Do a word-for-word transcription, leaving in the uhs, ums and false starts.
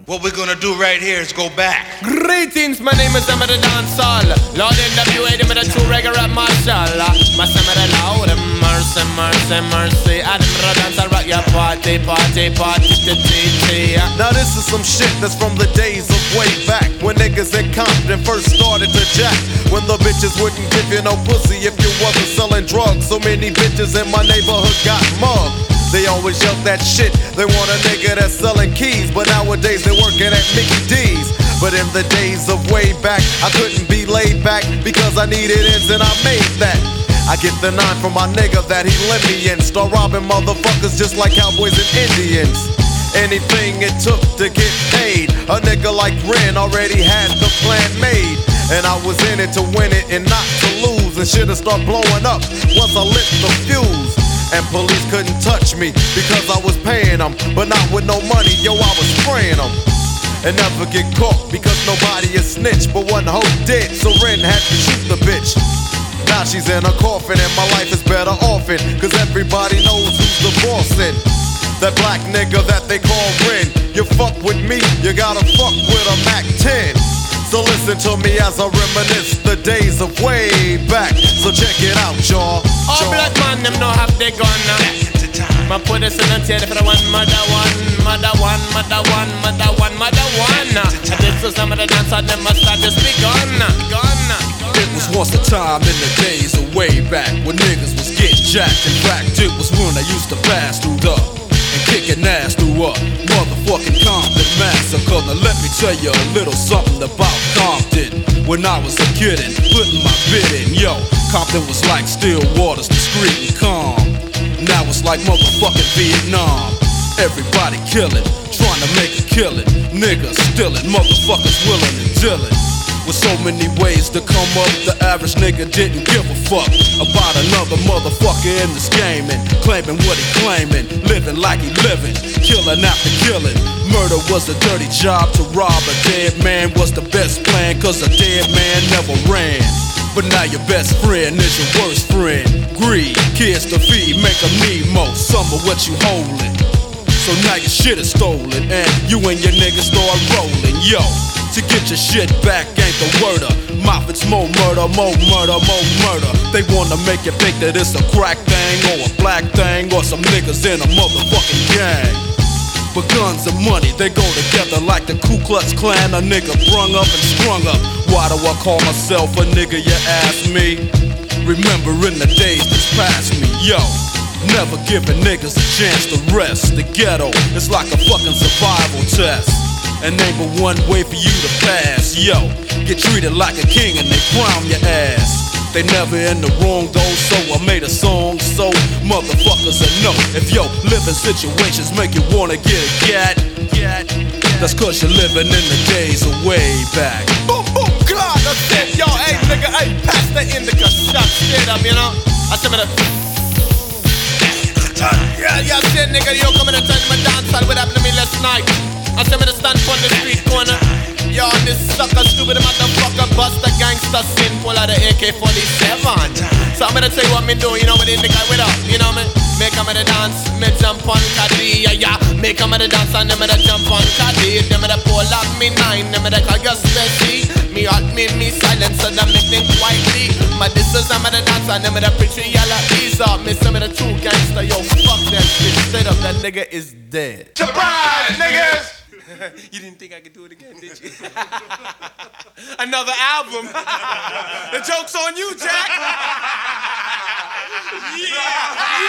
What we're gonna do right here is go back. Greetings, my name is Emma the Dancehall. Lord N W A, the true reggae rap marshal. My Emma the loud, mercy, mercy, mercy. Adam the Dancehall rock your party, party, party, t t t. Now this is some shit that's from the days of way back, when niggas in Compton first started to jack. When the bitches wouldn't give you no pussy if you wasn't selling drugs. So many bitches in my neighborhood got mugged. They always yell that shit, they want a nigga that's selling keys. But nowadays they're working at Mickey D's. But in the days of way back, I couldn't be laid back because I needed ends and I made that. I get the nine from my nigga that he let me in. Start robbing motherfuckers just like cowboys and Indians. Anything it took to get paid. A nigga like Ren already had the plan made. And I was in it to win it and not to lose. And shit'll start blowing up once I lit the fuse. And police couldn't touch me because I was paying them. But not with no money, yo, I was spraying them. And never get caught because nobody is snitch. But one hoe did, so Ren had to shoot the bitch. Now she's in a coffin and my life is better off it. Cause everybody knows who's the boss in. That black nigga that they call Ren. You fuck with me, you gotta fuck with a Mac ten. So listen to me as I reminisce the days of way back. So check it out, y'all. All black man, them no have they gun now. Ma put this in the tail for the one, mother one, mother one, mother one, mother one, mother one. And this was some of the dance on them must start just begun, begun. It was once a time in the days of way back when niggas was getting jacked. In fact, it was when I used to pass through the and kicking ass through a motherfucking Compton massacre. Now let me tell you a little something about Compton. When I was a kid and putting my bid in, yo, Compton was like still waters, discreet and calm. Now it's like motherfucking Vietnam. Everybody killing, trying to make a killing. Niggas stealing, motherfuckers willing and dealing. With so many ways to come up, the average nigga didn't give a fuck about another motherfucker in this game and claiming what he claiming, living like he living, killing after killing. Murder was a dirty job, to rob a dead man was the best plan, cause a dead man never ran. But now your best friend is your worst friend. Greed, kids to feed, make them need more, some of what you holding. So now your shit is stolen and you and your niggas start rolling, yo. To get your shit back ain't the word of mouth, it's more murder, more murder, more murder. They wanna make you think that it's a crack thing or a black thing or some niggas in a motherfucking gang. But guns and money, they go together like the Ku Klux Klan. A nigga brung up and sprung up. Why do I call myself a nigga, you ask me? Remembering the days that's past me, yo. Never giving niggas a chance to rest. The ghetto, it's like a fucking survival test. And ain't but one way for you to pass, yo. Get treated like a king and they crown your ass. They never in the wrong though, so I made a song so motherfuckers will know. If yo living situations make you wanna get a gat, gat, that's cause you're living in the days of way back. Boom, boom, claw, that's it, yo, hey nigga, hey, pass the indica, shut shit up, you know. I said me the yeah, yeah, shit nigga, yo, come in and tell me my dance hall, what happened to me last night. I said me to stand on the street corner. Yo, this sucker stupid motherfucker bust a gangster sin full of the A K forty-seven. So I'm gonna tell you what me do, you know what the guy with up, you know me. Make a me the dance, me jump on caddy, yeah, yeah. Make a me the dance and them me the jump on caddy. Them me the pull up me nine, them me the call you special. Me hot me me silent, so them me think quietly. My this is I'm me the dance and them me the pretty yellow ease up. Me say me the true gangster, yo, fuck that shit. Straight up, that nigga is dead. Surprise, niggas! You didn't think I could do it again, did you? Another album. The joke's on you, Jack. Yeah,